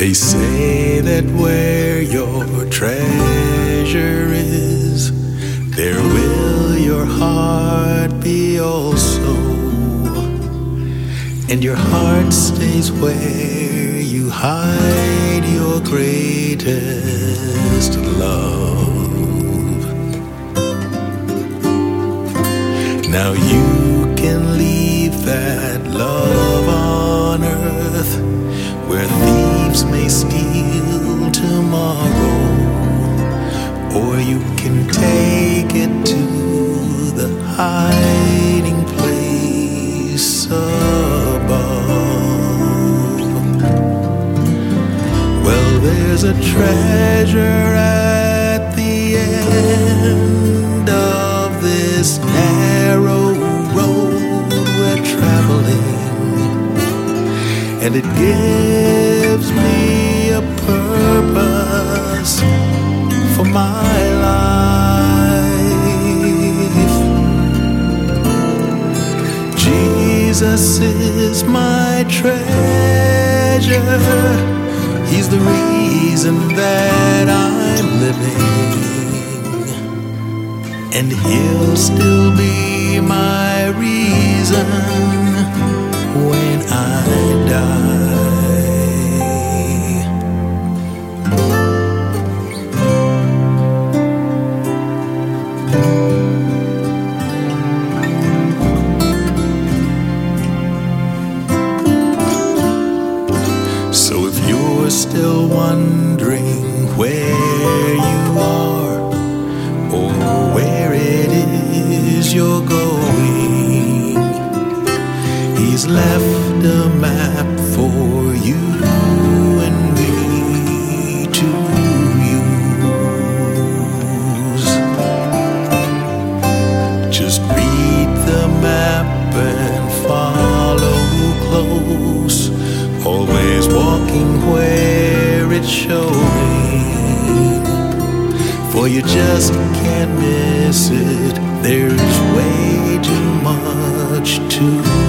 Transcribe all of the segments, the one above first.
They say that where your treasure is, there will your heart be also. And your heart stays where you hide your greatest love. Now you can leave that love on earth, where thieves may steal tomorrow, or you can take it to the hiding place above. Well, there's a treasure at the end of this narrow road we're traveling, and it gives me a purpose for my life. Jesus is my treasure. He's the reason that I'm living, and He'll still be my reason when I die. So if you're still wondering where you are, or where it is you're going, He's left a map for you and me to use. Just read the map and follow close, always walking where it's showing, for you just can't miss it. There's way too much to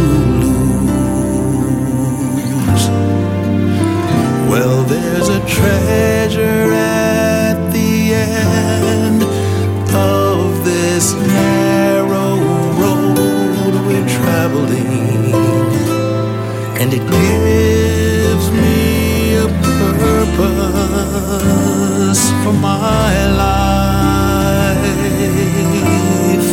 lose. Well, there's a treasure at the end of this narrow road we're traveling, and it gives me a purpose for my life.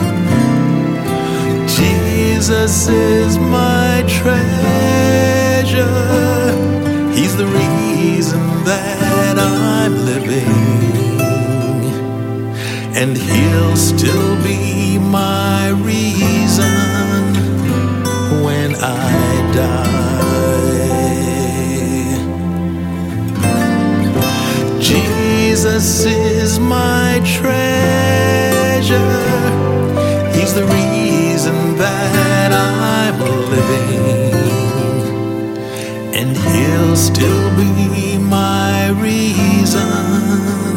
Jesus is my treasure. He's the reason that I'm living, and He'll still be my reason when I die. Jesus is my treasure. He's the reason that I'm living, and He'll still be my reason